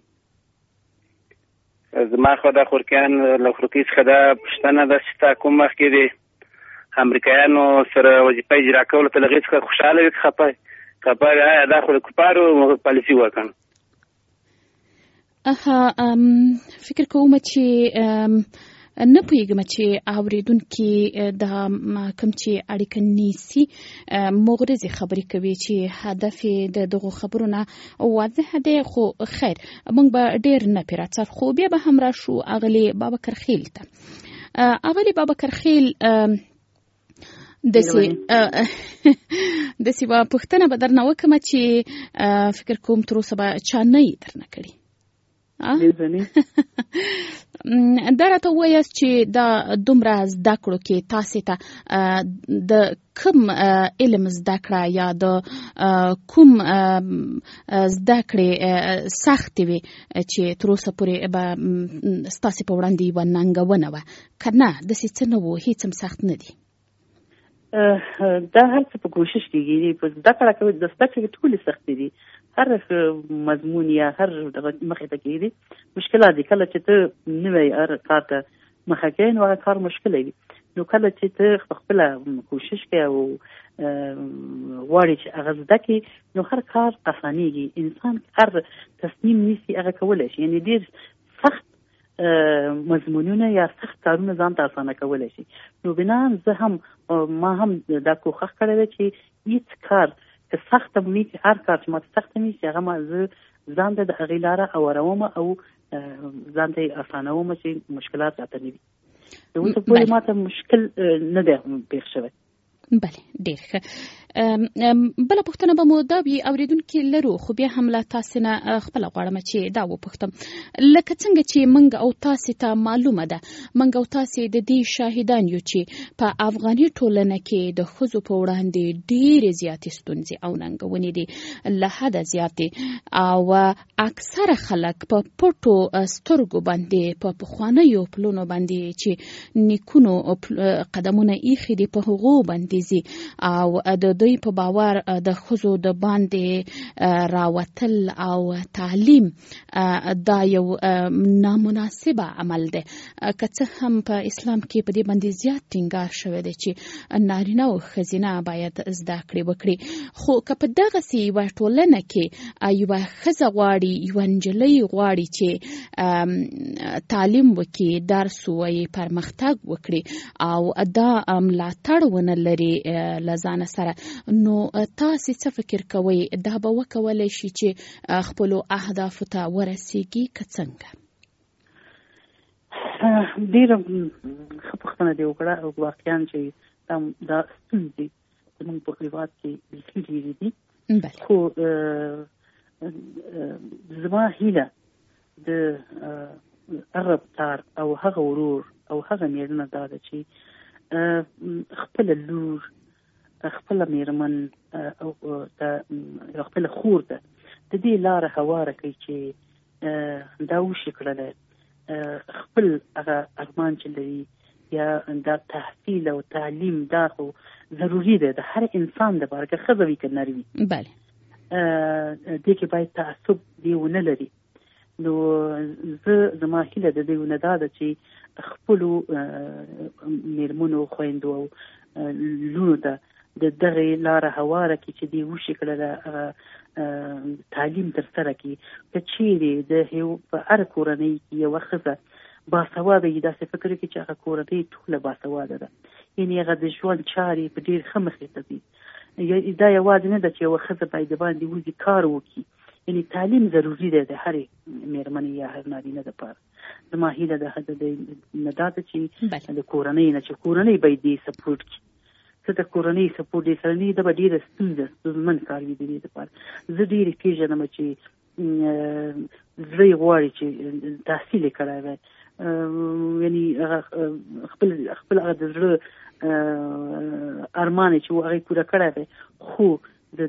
زما خو د خورکیان له خورکي څخه دا پوښتنه ده چې تا کوم وخت کې د امریکایانو سره وظیفه اجرا کولو ته له هغې څخه خوشحاله وي که خفه آیا دا خو د کفارو پالیسي وکړه؟ فکر کوم چې نه پوهېږم چې اورېدونکي د کوم چې اړیکه نیسي مغرضې خبرې کوي چې هدف یې د دغو خبرو نه واضح دی. خو خیر موږ به ډېر نه پرې راڅرخو، خو بیا به هم راشو اغلې بابکر خیل ته. اغلې بابکر خیل داسې به پوښتنه به درنه وکړم چې فکر کوم تر اوسه به چا نه یې درنه کړي. دا راته ووایاست چې دا دومره زده کړو کې تاسې ته د کوم علم زده کړه یا د کوم زده کړې سختې وي چې تر اوسه پورې به ستاسې په وړاندې یوه ننګونه وه، که نه داسې څه نه وو، هېڅ هم سخت نه دي؟ دا هر څه په کوشش کېږي. په زده کړه کې د زده کړې ټولې سختې دي، هر مضمون یا هر مخې ته کېږي مشکلات دي. کله چې ته نوی هر کار ته مخه کوې نو هغه کار مشکله وي، نو کله چې ته خپله کوشش کوې او غواړې چې هغه زده کړې نو هر کار اسانېږي. انسان هر تصمیم نیسي هغه کولی شي، یعنې ډېر سخت مضمونونه یا سخت کارونه ځان ته اسانه کولی شي. نو بنان ما هم دا کوښښ کړی دی چې هېڅ کار که سخته وي، هر کار چې ماته سخته وي چې هغه ما زه ځان ته د هغې لاره هواروم او ځان ته یې اسانوم چې مشکلات راته نه وي. د اوسه پورې ماته مشکل نه دی پېښ شوی. بله، ډېر ښه. بله پوښتنه به مو دا وي، اورېدونکي لرو خو بیا هم له تاسې نه خپله غواړم چې دا وپوښتم، لکه څنګه چې موږ او تاسې ته معلومه ده، موږ او تاسې د دې شاهدان یو چې په افغاني ټولنه کې د ښځو په وړاندې ډېرې زیاتې ستونزې او ننګونې دي، له حده زیاتې، او اکثره خلک په پټو سترګو باندې په پخوانیو پلونو باندې چې نیکونو قدمونه ایښي دي په هغو باندې ځي، او د دوی په باور د ښځو د باندې راوتل او تعلیم دا یو نامناسبه عمل دی، که څه هم په اسلام کې په دې باندې زیات ټینګار شوی دی چې نارینه او ښځینه باید زده کړې وکړي. خو که په دغسې یوه ټولنه کې یوه ښځه غواړي، یوه نجلۍ غواړي چې تعلیم وکړي، درس ووایي، پرمختګ وکړي او دا ملاتړ ونه لري له ځانه سره، نو تاسې څه فکر کوئ دا به وکولی شي چې خپلو اهدافو ته ورسیږي که څنګه؟ ډېره ښه پوښتنه دې وکړه. واقعا چې دا ستونزې زموږ په هېواد کې بیخي ډېرې دي، خو زما هیله د هغه پلار او هغه ورور او هغه مېرمنه دا ده چې خپله لور، خپله مېرمن او خپله خور ده د دې لاره هواره کوي چې دا وشي کړلی خپل هغه ارمان چې لري یا دا تحصیل او تعلیم دا خو ضروري دی د هر انسان دپاره، که ښځه وي که نر وي. بله، دې کې باید تعصب دې ونه لري. نو زما هیله د دې ونه دا ده چې خپلو مېرمنو، خویندو او لونو ته د دغې لاره هواره کړي چې دې وشي کړله تعلیم ترسره کړي. که چیرې په هره کورنۍ کې یوه ښځه باسواده وي، داسې فکر وکړي چې هغه کورنۍ ټوله باسواده ده، یعنې هغه د ژوند چارې په ډېر ښه مخې ته ځي. دا یوازې نه ده چې یوه ښځه باید د باندې وځي کار وکړي، یعنې تعلیم ضروري دی د هرې مېرمنې یا هر نارینه دپاره. زما هیله ده نه دا ده چې د کورنۍ نه چې کورنۍ باید دې سپورټ کړي. څه د کورنۍ سپورټ دې سره نه دا به ډېره ستونزمن کار وي د دې دپاره. زه ډېرې پېژنم چې زړه یې غواړي چې تحصیل یې کړی وی، یعنې خپل هغه د زړه ارمان چې هغه یې پوره کړی دی، خو د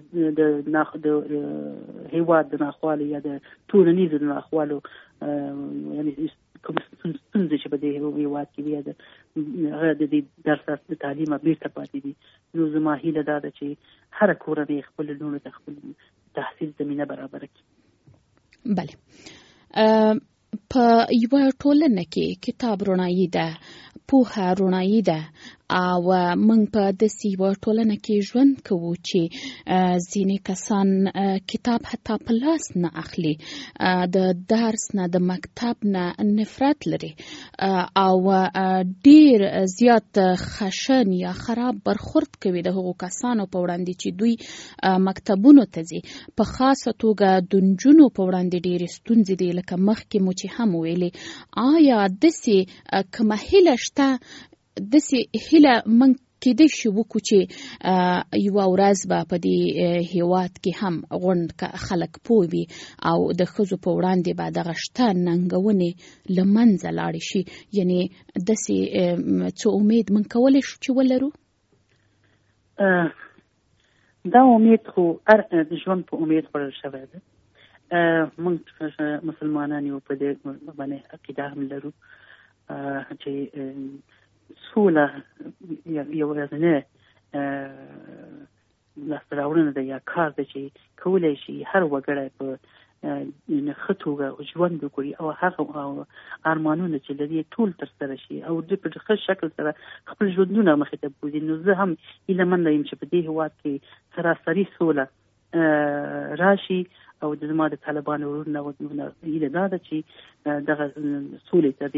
هېواد د ناخوالو یا د ټولنیزو د ناخوالو یعنې کوم ستونزې چې په دې هېواد کې وي، هغه د دې درس د تعلیم بیرته پاتې دي. نو زما هیله دا ده چې هره کورنۍ خپلو لوڼو ته خپل تحصیل زمینه برابره کړي. بله، په یوه ټولنه کې کتاب رڼایي ده، پوهه رڼایي ده، او موږ په داسې یوه ټولنه کې ژوند کوو چې ځینې کسان کتاب حتی په لاس نه اخلي، د درس نه، د مکتب نه نفرت لري او ډیر زیات خشن یا خراب برخورد کوي د هغو کسانو په وړاندې چې دوی مکتبونو ته ځي. په خاصه توګه د نجونو په وړاندې ډېرې ستونزې دي، لکه مخکې مو چې هم ویلې. آیا داسې کومه هیله شته، داسې هیله موږ کېدای شي وکړو چې یوه ورځ به په دې هیواد کې هم غونډ خلک پوه وي او د ښځو په وړاندې به دغه شته ننګونې له منځه لاړې شي. یعنې داسې څه امید من کولی شو چې ولرو؟ دا امید خو د ژوند په امید خوړل شوی ده. موږ مسلمانان یو په دې باندې عقیده هم لرو چې سوله یو ورځنی لاسته راوړنه ده یا کار ده چې کولی شي هر وګړی په ښه توګه ژوند وکړي او هغه ارمانونه چې لري ټول ترسره شي او د په ښه شکل سره خپل ژوندونه مخې ته بوځي. نو زه هم هیله یم چې په دې هېواد کې سراسري سوله راشي او زما د طالبانو ورونه هیله دا ده چې دغه سولې ته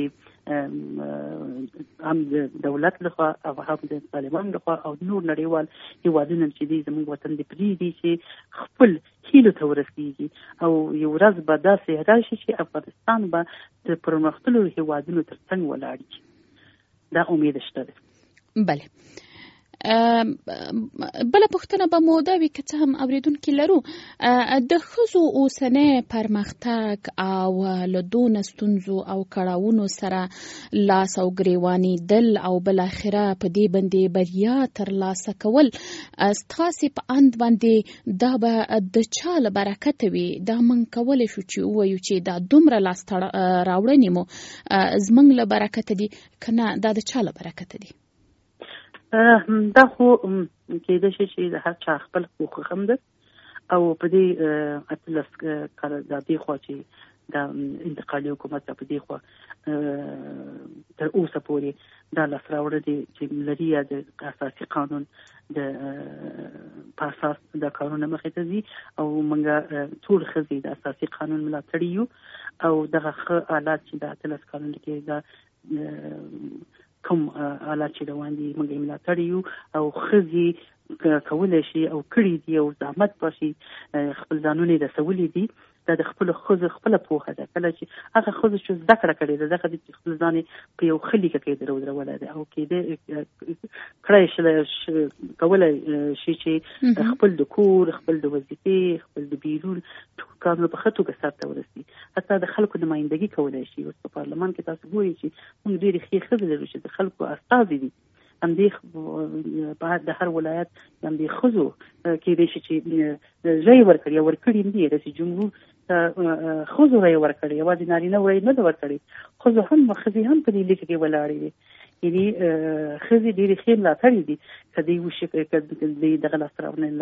هم د دولت لخوا او هم د طالبانو لخوا او نور نړیوال هېوادونه چې دي زموږ وطن دې پرېږدي چې خپل هیلو ته ورسېږي او یو ورځ به داسې راشي چې افغانستان به د پرمختللو هېوادونو تر څنګ ولاړ شي. دا امید شته ده. بله. بله پوښتنه به مو دا وي که څه هم اورېدونکي لرو، د ښځو اوسنی پرمختګ او له دونه ستونزو او کړاوونو سره لاس او ګرېوانېدل او بالاخره په دې باندې بریا ترلاسه کول ستاسې په اند باندې دا به د چا له برکته وي؟ دا موږ کولی شو چې ووایو چې دا دومره لاسته راوړنې مو زموږ له برکته دي که نه دا د چا له برکته دي؟ دا خو کېدای شي چې د هر چا خپل حقوق هم ده او په دې 18 کاله د دې خوا چې دا انتقالي حکومت په دې خوا تر اوسه پورې دا لاسته راوړنې چې لري د اساسي قانون د په اساس د قانون مخې ته ځي او موږ ټول ښځې د اساسي قانون ملاتړي یو او دغه ښه حالات چې د 18 کالونو کې دا کوم حالات چې روان دي موږ یې ملاتړي یو او ښځې کولی شي او کړي دي او زحمت باشي خپل ځانونه یې رسولي دي. دا د خپلو ښځو خپله پوهه ده. کله چې هغه ښځو چې زده کړه کړې ده دغه چې خپل ځان یې په یو ښه لیکه کې درودرولی دی او کړی کولی شي چې خپل د کور، خپل د وظیفې، خپل د بیرون ټول کارونه په ښه توګه سرته ورسي. حتی د خلکو نمایندګي کولی شي. اوس په پارلمان کې تاسو ګورئ چې موږ ډېرې ښې ښځې لرو چې د خلکو استازي دي. همدې د هر ولایت همدې ښځو کېدای شي چې رایې ورکړي او ورکړي هم دي. رئیس جمهور ښځو رایې ورکړي، یوازې نارینه رایې نه ده ورکړې. ښځې هم په دې لیکه کې ولاړې دي. یعنې ښځې ډېرې ښې ملاتړې دي. که دوی وشي دغه لاسته راوړنې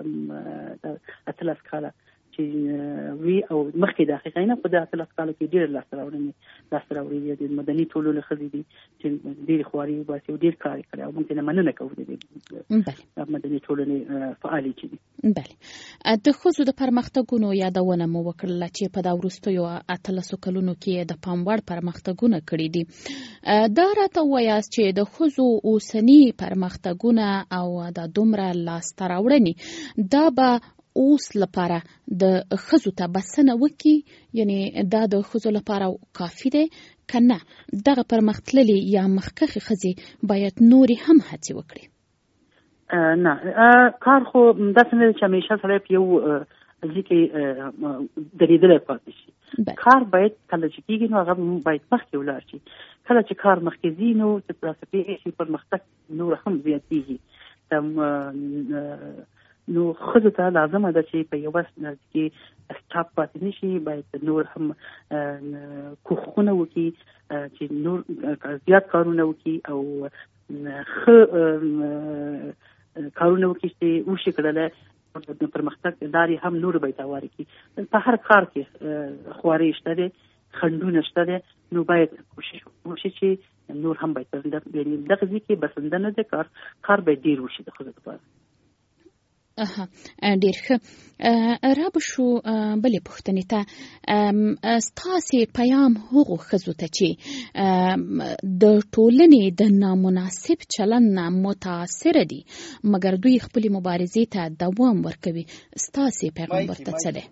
18 کاله چې وي او مخکې د حقیقي نه خو د 18 کاله کې ډېر لاسته راوړنې دي. د مدني ټولنو ښځې دي چې ډېرې خوارۍ وباسي او ډېر کار یې کړی او موږ ترې مننه کوو د مدني ټولنې فعالې چې دي. بله. د ښځو د پرمختګونو یادونه مو وکړله چې په دا وروستیو 18 کلونو کې د پام وړ پرمختګونه کړي دي. دا راته ووایاست چې د ښځو اوسني پرمختګونه او دا دومره لاسته راوړنې دا به اوس لپاره د ښځو ته بسنه وکړي؟ یعنی دا د ښځو لپاره کافي دی که نه دغه پرمختللې یا مخکښې ښځې باید نورې هم هڅې وکړي؟ نه، کار خو داسې نه دی چې همیشه سړی په یو ځای کې درېدلی پاتې شي. کار باید کله چې کېږي نو هغه باید مخکې ولاړ شي. کله چې کار مخکې ځي نو چې پرمختګ نور هم زیاتېږي. نو ښځو ته لازمه ده چې په یوه کې سټاپ پاتې نه شي. باید نور هم کوښښونه وکړي چې نور زیات کارونه وکړي او ښه کارونه وکړي چې وشي کړلی پرمختګ لارې هم نور باید هوارې کړي. په هر کار کې خوارۍ شته دی، خنډونه شته دی. نو باید کوشش وشي چې نور هم باید دغه ځای کې بسنده نه دی. کار باید ډېر وشي د ښځو لپاره. ډېر ښه. را به شو بلې پوښتنې ته. ستاسې پیام هغو ښځو ته چې د ټولنې د نامناسب چلند نه متاثره دي مګر دوی خپلې مبارزې ته دوام ورکوي، ستاسې پیغام ورته څه دی؟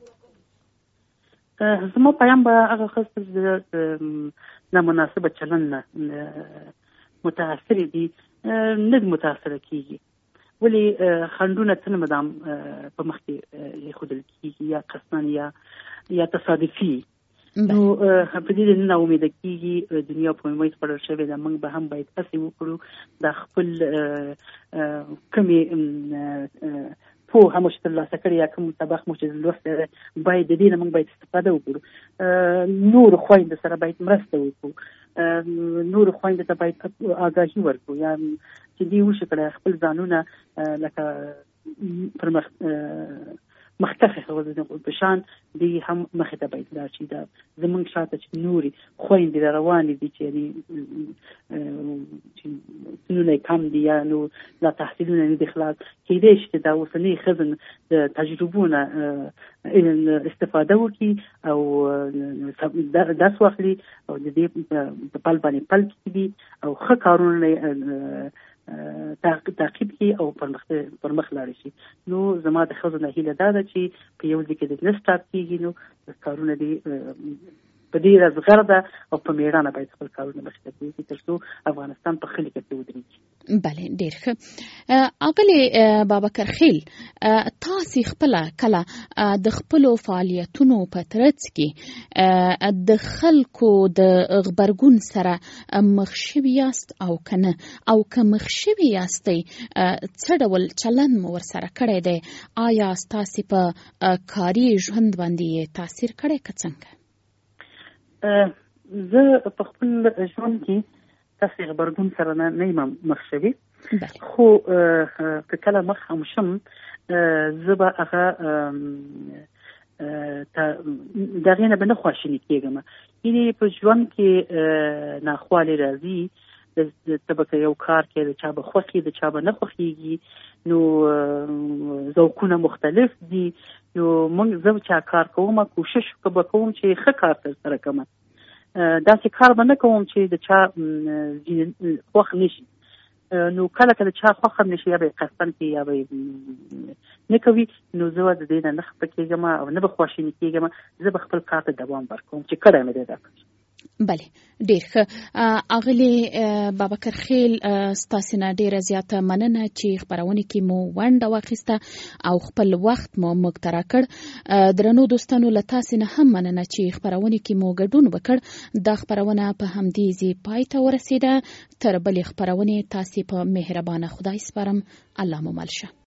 زما پیام به هغه ښځو د نامناسبه چلند نه متاثرې دي نه متاثره کیږي. ولې خنډونه څنګه مدام په مخ کې ایښودل کیږي یا قصداً یا تصادفي. نو په دې نه امید کیږي دنیا په موږ خبر شوی دا موږ به هم باید هڅه وکړو د خپل کمی په همش ترلاسه کړی یا کوم سبق مو چې لوست باید د دې نه موږ باید استفاده وکړو. نور خویندو سره باید مرسته وکړو، نور خویندو ته باید آګاهي ورکړو یا چې دوی وشي کړی خپل ځانونه لکه پر مخکښه په شان دی هم مخې ته باید لاړ شي. دا زموږ شاته چې نورې خویندې را روانې دي چې سنونه کم دي یا نو لا تحصیلونه نه دي خلاص، کیدای شي چې دا اوسنۍ ښځې د تجربو نه استفاده وکړي او درس واخلي او د دې په پل باندې پل کړي او ښه کارونه تعقیب کی او پر مخ لاړ شي. نو زما د ښځو نه هیله دا ده چې په یو ځای کې د نه سټارټ کیږي، نو کارونه دي په ډېره زغرده او په میړانه باید خپل کارونه مخته کړي تر څو افغانستان په خلي کې ودرېږي. بله، ډېر ښه. اغلې بابکرخیل، تاسې خپله کله د خپلو فعالیتونو په ترڅ کې د خلکو د غبرګون سره مخ شوي یاست او که نه، او که مخ شوي یاستئ څه ډول چلند مو ورسره کړی دی؟ آیا ستاسې په کاري ژوند باندې تاثیر کړی که څنګه؟ زه په خپل ژوند کې تاسې غبرګون سره نه یم مخ شوي، خو که کله مخ هم شم زه به هغه د هغې نه به نه خواشیني کېږم. یعنې په ژوند کې ناخوالې راځي، ته به که یو کار کې د چا به خوښي د چا به نه خوښېږي، نو ذوقونه مختلف دي. نو زه چې کار کوم کوشش به کوم چې ښه کار ترسره کوم، داسې کار به نه کوم چې د چا خوښ نه شي. نو کله کله چا خوښ هم نه شي یا به یې قصداً کوي یا به یې نه کوي، نو زه د دې نه خفه کېږم او نه به خواشیني کېږم. زه به خپل کار ته دوام ورکوم چې کړی مې دی دا کار. بله، ډېر ښه. اغلې بابکرخیل، ستاسې نه ډېره زیاته مننه چې خپرونې کې مو ونډه واخیسته او خپل وخت مو موږ ته راکړ. درنو دوستانو، له تاسې نه هم مننه چې خپرونې کې مو ګډون وکړ. دا خپرونه په همدې ځای پای ته ورسېده. تر بلې خپرونې تاسې په مهربانه خدای سپارم. الله مو مل شه.